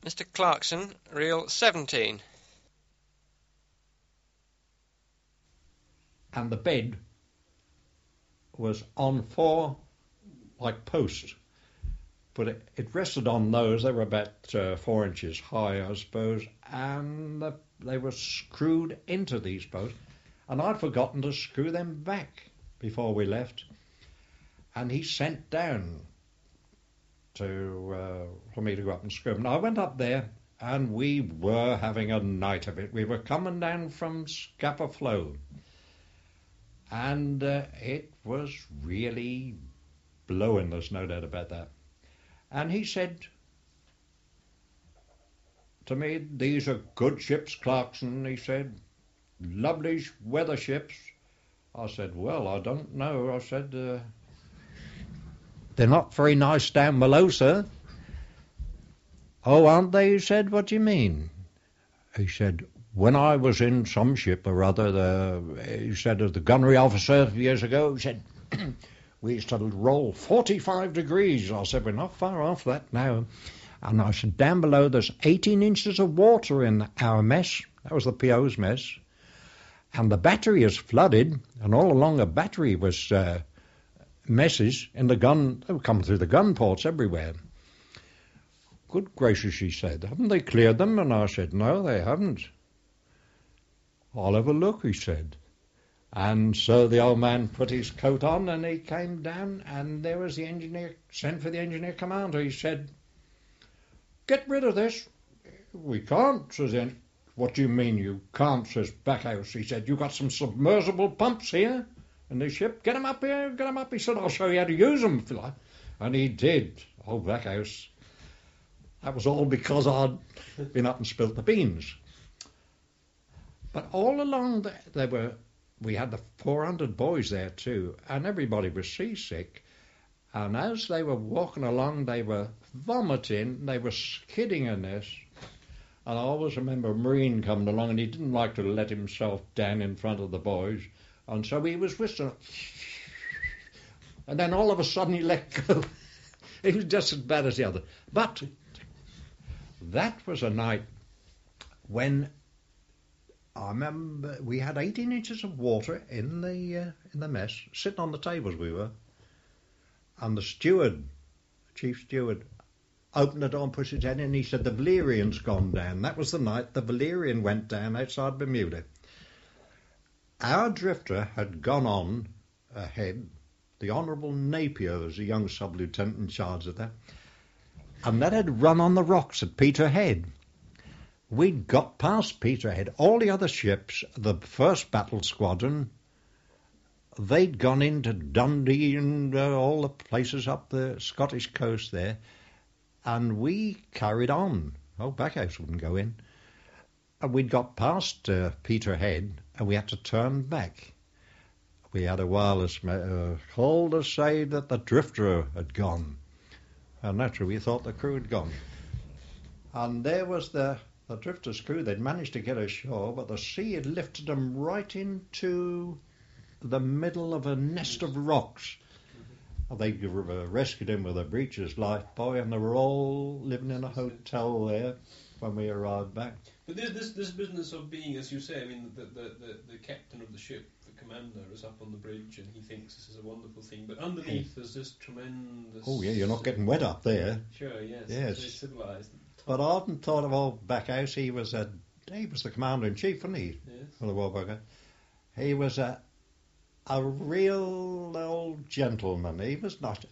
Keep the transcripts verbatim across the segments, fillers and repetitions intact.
Mister Clarkson, reel seventeen. And the bed was on four, like, posts. But it, it rested on those. They were about uh, four inches high, I suppose, and the, they were screwed into these posts. And I'd forgotten to screw them back before we left. And he sent down to uh, for me to go up and screw them. Now, I went up there, and we were having a night of it. We were coming down from Scapa Flow, and uh, it was really blowing, there's no doubt about that. And he said to me, "These are good ships, Clarkson," he said. "Lovely weather ships." I said, "Well, I don't know." I said, uh, "They're not very nice down below, sir." "Oh, aren't they?" he said. "What do you mean?" He said, "When I was in some ship or other," the, he said, as the gunnery officer years ago, he said, "we used to roll forty-five degrees. I said, "We're not far off that now." And I said, "Down below there's eighteen inches of water in our mess." That was the P O's mess. "And the battery is flooded, and all along the battery was uh, messes in the gun. They were coming through the gun ports everywhere." "Good gracious," he said, "haven't they cleared them?" And I said, "No, they haven't." "I'll have a look," he said. And so the old man put his coat on, and he came down, and there was the engineer, sent for the engineer commander. He said, "Get rid of this." "We can't," says the engineer. "What do you mean you can't?" says Backhouse. He said, "You got some submersible pumps here in the ship. Get 'em up here, get 'em up." He said, "I'll show you how to use 'em, if you like." And he did. Oh, Backhouse. That was all because I'd been up and spilt the beans. But all along there, there were, we had the four hundred boys there too, and everybody was seasick. And as they were walking along, they were vomiting, they were skidding in this. And I always remember a Marine coming along, and he didn't like to let himself down in front of the boys. And so he was whistling. And then all of a sudden he let go. He was just as bad as the other. But that was a night when I remember we had eighteen inches of water in the uh, in the mess, sitting on the tables we were. And the steward, chief steward, opened the door and pushed his head in, and he said, "The Valerian's gone down." That was the night the Valerian went down outside Bermuda. Our drifter had gone on ahead. The Honourable Napier was a young sub-lieutenant in charge of that. And that had run on the rocks at Peterhead. We'd got past Peterhead. All the other ships, the first battle squadron, they'd gone into Dundee and uh, all the places up the Scottish coast there. And we carried on. Oh, Backhouse wouldn't go in. And we'd got past uh, Peterhead, and we had to turn back. We had a wireless uh, call to say that the drifter had gone. And naturally, we thought the crew had gone. And there was the, the drifter's crew. They'd managed to get ashore, but the sea had lifted them right into the middle of a nest of rocks. They rescued him with a breeches lifebuoy, and they were all living in a hotel there when we arrived back. But this this, this business of being, as you say, I mean, the, the, the, the captain of the ship, the commander, is up on the bridge, and he thinks this is a wonderful thing. But underneath there's this tremendous... Oh, yeah, you're not getting wet up there. Sure, yes. Yes. Very civilised. But I hadn't thought of old Backhouse. He was a, he was the commander-in-chief, wasn't he? Yes. For the Warburger. He was a... A real old gentleman. He was not.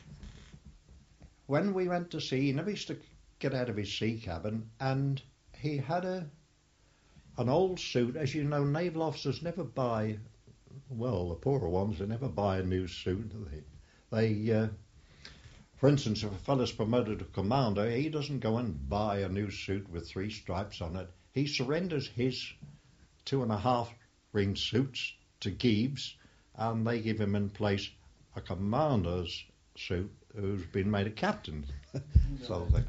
When we went to sea, he never used to get out of his sea cabin, and he had a an old suit. As you know, naval officers never buy, well, the poorer ones, they never buy a new suit. They, they uh, for instance, if a fellow's promoted to commander, he doesn't go and buy a new suit with three stripes on it. He surrenders his two and a half ring suits to Gibbs, and they give him in place a commander's suit who's been made a captain. So they,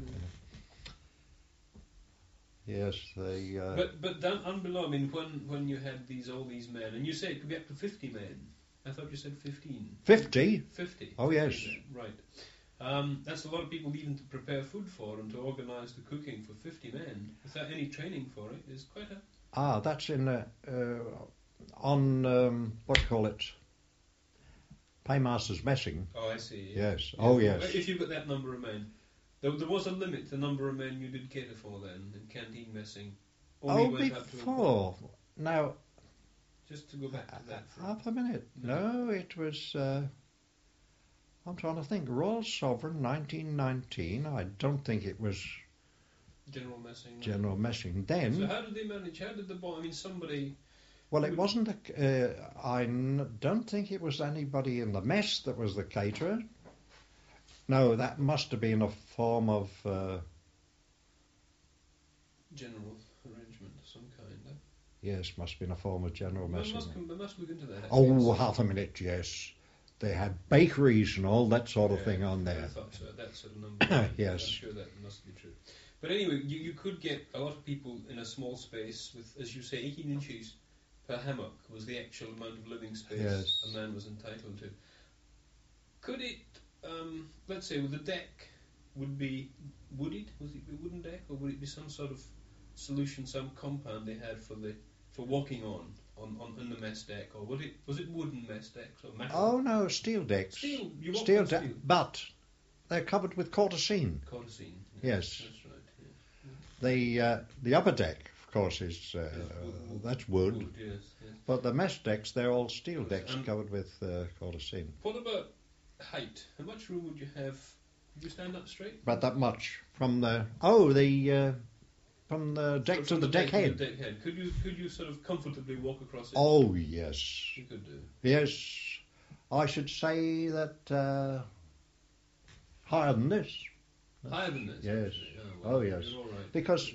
yes, they. Uh, but but down unbelow, I mean, when when you had these all these men, and you say it could be up to fifty men. I thought you said fifteen. Fifty. Fifty. Oh yes. Right. Um, that's a lot of people even to prepare food for and to organise the cooking for fifty men without any training for it is quite a... Ah, that's in the, uh, on, um, what do you call it? Paymaster's Messing. Oh, I see. Yeah. Yes. Yeah. Oh, yes. If you've got that number of men. There, there was a limit to the number of men you did cater for then in canteen messing. Only Oh, went up to a before. Now, Just to go back to that. For half a minute. No, it was, uh, I'm trying to think. Royal Sovereign, nineteen nineteen. I don't think it was general messing. no. General Messing then. So how did they manage? How did the boy? I mean, somebody. Well, it would- wasn't. A, uh, I n- don't think it was anybody in the mess that was the caterer. No, that must have been a form of. Uh, General arrangement of some kind. Huh? yes, must have been a form of general Well, messing. must, come- they must look into that. Oh, Yes. half a minute. Yes, they had bakeries and all that sort of Yeah, thing on I there. thought so. That sort of number. Yes. I'm sure that must be true. But anyway, you, you could get a lot of people in a small space with, as you say, eighteen inches per hammock was the actual amount of living space Yes. a man was entitled to. Could it, um, let's say, with the deck would be wooded? Was it a wooden deck, or would it be some sort of solution, some compound they had for the for walking on on, on, on the mess deck, or was it was it wooden mess decks or metal? Oh no, steel decks. Steel. You walk Steel on deck, steel. but they're covered with corticine. Corticine. Yes. That's right. Yeah. The uh, the upper deck, of course, is uh, wood, wood. that's wood. Wood, yes, yes. But the mess decks, they're all steel Yes, decks and- covered with uh, corticine. What about height? How much room would you have? Could you stand up straight? About that much from the oh the uh, from the deck From to the, deck deck to head. the deck head. Could you could you sort of comfortably walk across it? Oh yes, You could do. yes. I should say that uh, higher than this Higher than this. Yes. actually. Oh, well, Oh, yes. You're all right. because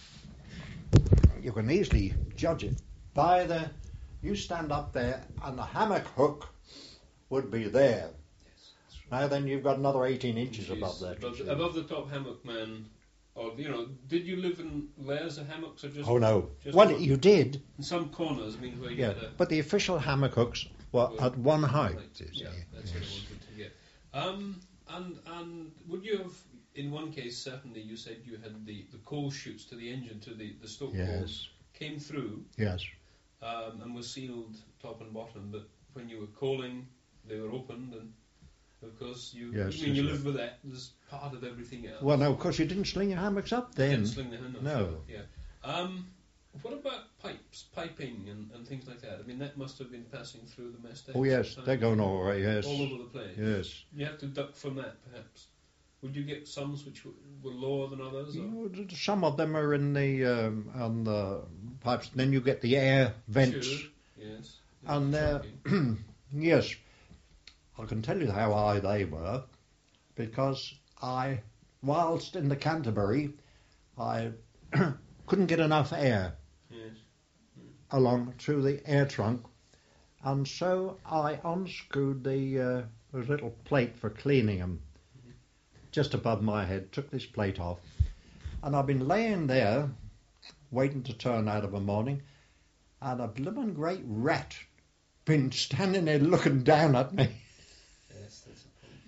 you can easily judge it by the. You stand up there and the hammock hook would be there. Yes. Now then, you've got another eighteen inches Inches above that. Above, you see. the- above the top hammock man. Or you know, did you live in layers of hammocks or just? Oh no! just Well, one? you did, In some corners, I mean, where you yeah. had a. But the official hammock hooks were Well, at one height. Right, you see. yeah, that's what I Yes. wanted to get. Um, and and would you have, in one case, certainly you said you had the, the coal chutes to the engine, to the, the stoke Yes. coals, came through Yes. um, and was sealed top and bottom, but when you were coaling, they were opened, and of course, you, Yes, I mean, yes, you yes. live with that as part of everything else. Well, no, of course you didn't sling your hammocks up You then. didn't sling the hand off, No. sure, yeah. Um, what about pipes, piping, and, and things like that? I mean, that must have been passing through the mess decks Oh yes, sometimes. they're going all right. Yes. all over the place. Yes. You have to duck from that, perhaps. Would you get some which were were lower than others? Or? You know, some of them are in the um, on the pipes. Then you get the air vents. Sure. Yes. And uh, Shocking. yes, I can tell you how high they were, because I, whilst in the Canterbury, I couldn't get enough air Yes. along through the air trunk, and so I unscrewed the uh, the little plate for cleaning them just above my head. Took this plate off, and I've been laying there waiting to turn out of a morning, and a bloomin' great rat been standing there looking down at me. Yes, that's a point.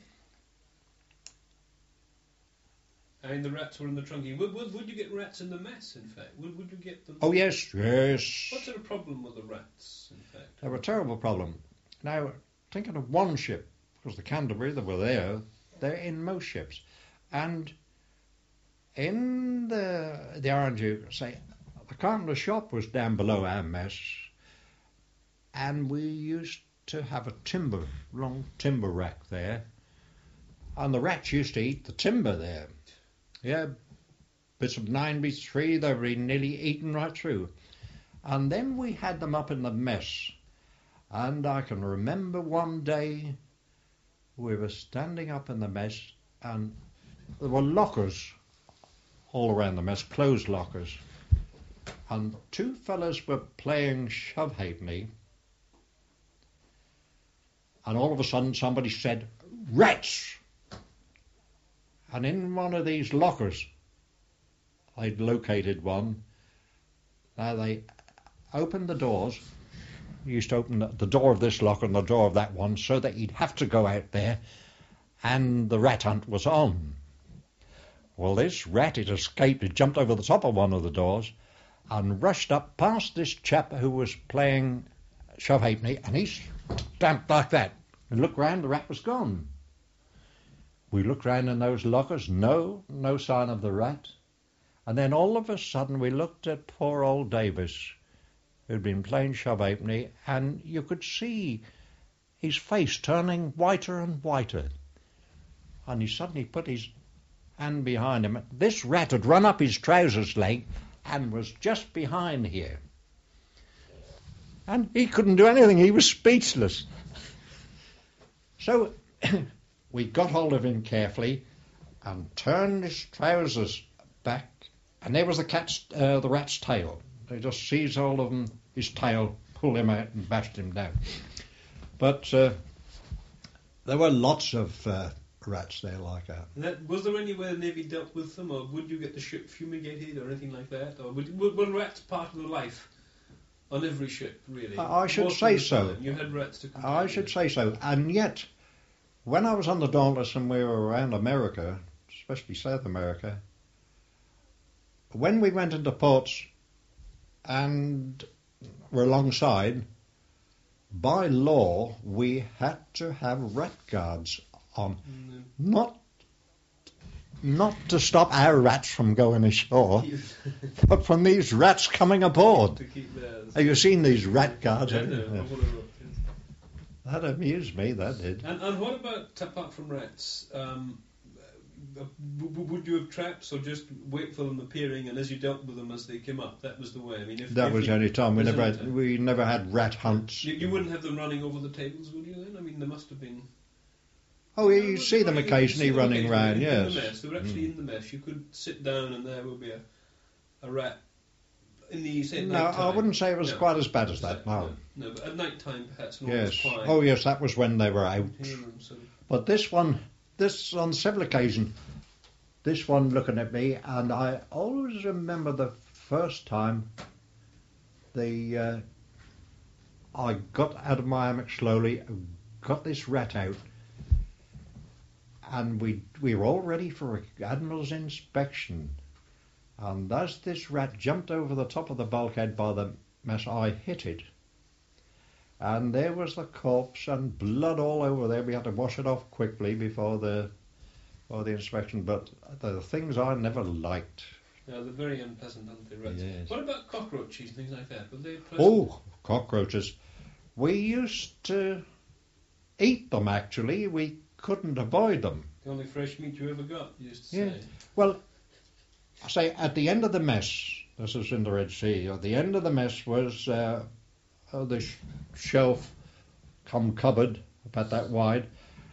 I mean, the rats were in the trunking. Would, would, would you get rats in the mess, in fact? Would, would you get them? Oh yes, yes. What's the problem with the rats, in fact? They were a terrible problem. Now, thinking of one ship, because the Canterbury that were there, they're in most ships. And in the the Orange, you say, the carpenter shop was down below our mess, and we used to have a timber, long timber rack there, and the rats used to eat the timber there. Yeah, bits of nine by three, they were nearly eaten right through. And then we had them up in the mess. And I can remember one day we were standing up in the mess, and there were lockers all around the mess, closed lockers. And two fellas were playing shove halfpenny. And all of a sudden somebody said, "Rats!" And in one of these lockers, they'd located one. Now they opened the doors. You used to open the, the door of this locker and the door of that one, so that you'd have to go out there. and the rat hunt was on. Well, this rat had escaped, had jumped over the top of one of the doors and rushed up past this chap who was playing shove halfpenny, and he stamped like that. And looked round, the rat was gone. We looked round in those lockers, no, no sign of the rat. And then all of a sudden we looked at poor old Davis, who'd been playing shove halfpenny, and you could see his face turning whiter and whiter. And he suddenly put his hand behind him. This rat had run up his trousers leg and was just behind here. And he couldn't do anything. He was speechless. So we got hold of him carefully and turned his trousers back, and there was the cat's, uh, the rat's tail. They just seized hold of him, his tail, pulled him out and bashed him down. But uh, there were lots of uh, rats there like that. And that. Was there any way the Navy dealt with them, or would you get the ship fumigated or anything like that? Or would, were, were rats part of the life on every ship, really? I, I should Most say of the so. time You had rats to compete I should with. say so. And yet, when I was on the Dauntless and we were around America, especially South America, when we went into ports and were alongside, by law, we had to have rat guards on. Mm, Not not to stop our rats from going ashore, but from these rats coming aboard. to keep theirs. Have you seen these rat guards? Yeah, no, I wanna look, yes. That amused me, that did. And, and what about, apart from rats, um, uh, w- w- would you have traps or just wait for them appearing, and as you dealt with them as they came up, that was the way? I mean, if, That if was you, the only time. We was never it- had, we never had rat hunts. You, you wouldn't have them running over the tables, would you then? I mean, there must have been... Oh, yeah, No, you but see them running- occasionally you see them running occasionally round, in, yes. In the mess. They were actually Mm. in the mess. You could sit down and there would be a, a rat in the, say, at No, night I time. wouldn't say it was No. quite as bad as that, no. No, but at night time perhaps when all Yes. was quiet. Oh, yes, that was when they were out. Hear them, so. But this one, this on several occasions, this one looking at me, and I always remember the first time the uh, I got out of my hammock slowly, got this rat out, and we we were all ready for a Admiral's inspection. And as this rat jumped over the top of the bulkhead by the mess, I hit it. And there was the corpse and blood all over there. We had to wash it off quickly before the before the inspection. But the things I never liked. No, they're very unpleasant, aren't they, rats? Yes. What about cockroaches and things like that? Were they pleasant? Oh, cockroaches. We used to eat them, actually. We couldn't avoid them. The only fresh meat you ever got, you used to Yeah. say. Well, I say at the end of the mess, this is in the Red Sea, at the end of the mess was uh, uh, the sh- shelf come cupboard about that wide,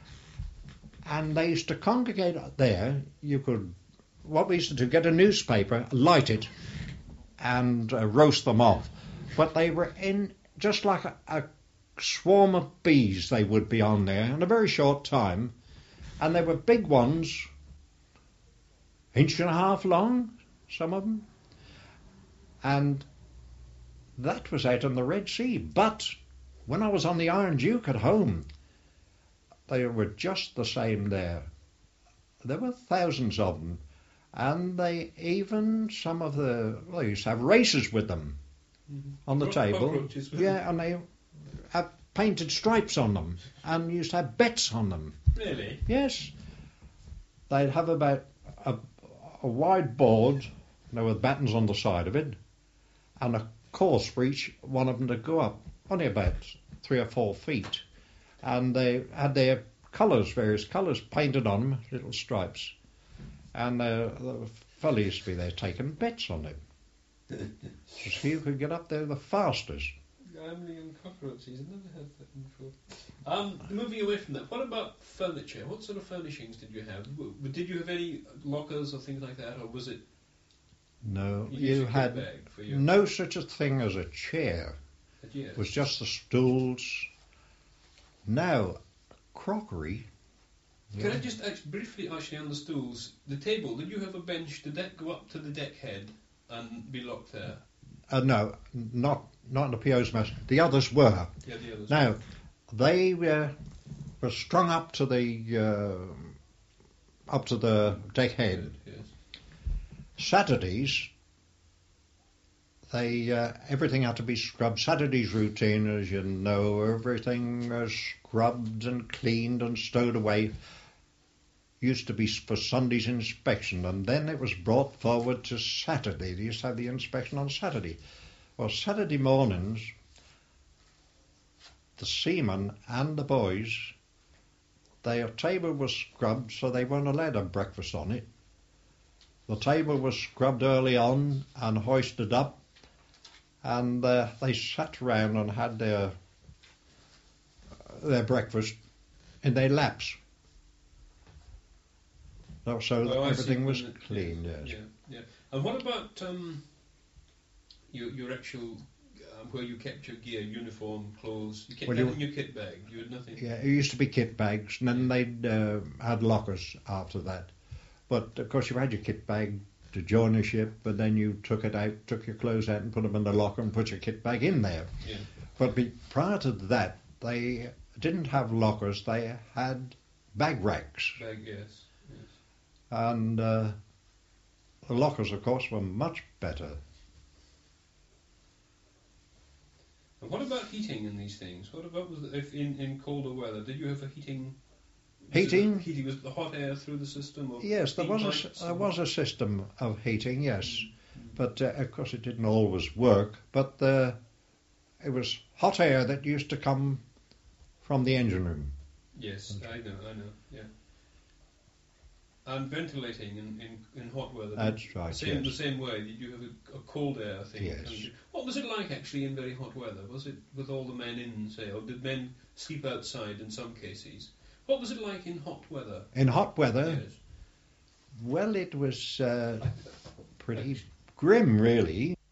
and they used to congregate up there. You could, what we used to do, get a newspaper, light it, and uh, roast them off. But they were in just like a, a swarm of bees. They would be on there in a very short time, and they were big ones, inch and a half long, some of them, and that was out on the Red Sea. But when I was on the Iron Duke at home, they were just the same there. There were thousands of them, and they even, some of the, well, they used to have races with them Mhm. on the Cock- table. cockroaches, were Yeah, and they had painted stripes on them, and used to have bets on them. they? Really? Yes. They'd have about a, a wide board, you know, with battens on the side of it, and a course for each one of them to go up, only about three or four feet. And they had their colours, various colours, painted on them, little stripes. And uh, the fellow used to be there taking bets on it. To see who could get up there the fastest. Gambling and cockroaches. I've never had that before. Um, moving away from that, what about furniture? What sort of furnishings did you have? W- Did you have any lockers or things like that, or was it No, you, you used a kit had bag for your? no such a thing as a chair. Yes. It was just the stools. Now, crockery. Can I just actually, briefly, actually, on the stools, the table? Did you have a bench? Did that go up to the deck head and be locked there? Uh, no, not not in the P O's mess. The others were. Yeah, the others. Now, they were was strung up to the uh, up to the deck head. Yes. Saturdays, they uh, everything had to be scrubbed. Saturday's routine, as you know, everything was scrubbed and cleaned and stowed away. Used to be for Sunday's inspection, and then it was brought forward to Saturday. They used to have the inspection on Saturday. Well, Saturday mornings, the seamen and the boys, their table was scrubbed, so they weren't allowed to have breakfast on it. The table was scrubbed early on and hoisted up, and uh, they sat around and had their their breakfast in their laps. So Oh, I everything see. was When it- clean, yeah, yes. Yeah, yeah. And what about um, your your actual um, where you kept your gear, uniform, clothes? You kept Well, that you- in your kit bag. You had nothing. Yeah, it used to be kit bags, and then they'd uh, had lockers after that. But of course, you had your kit bag to join a ship, but then you took it out, took your clothes out, and put them in the locker, and put your kit bag in there. Yeah. But be, prior to that, they didn't have lockers; they had bag racks, Bag, yes. yes. and uh, the lockers, of course, were much better. And what about heating in these things? What about was if in, in colder weather? Did you have a heating? was it Heating? a- heating was the hot air through the system. Or Yes, there steam was a, s- pipes there or- was a system of heating, yes, but uh, of course it didn't always work. But uh, it was hot air that used to come from the engine room. Yes, I know, I know, yeah. And ventilating in, in, in hot weather. That's right, Same, yes. The same way. Did you have a, a cold air thing? Yes. coming through? What was it like actually in very hot weather? Was it with all the men in, say, or did men sleep outside in some cases? What was it like in hot weather? In hot weather, Yes. well, it was uh, pretty grim, really.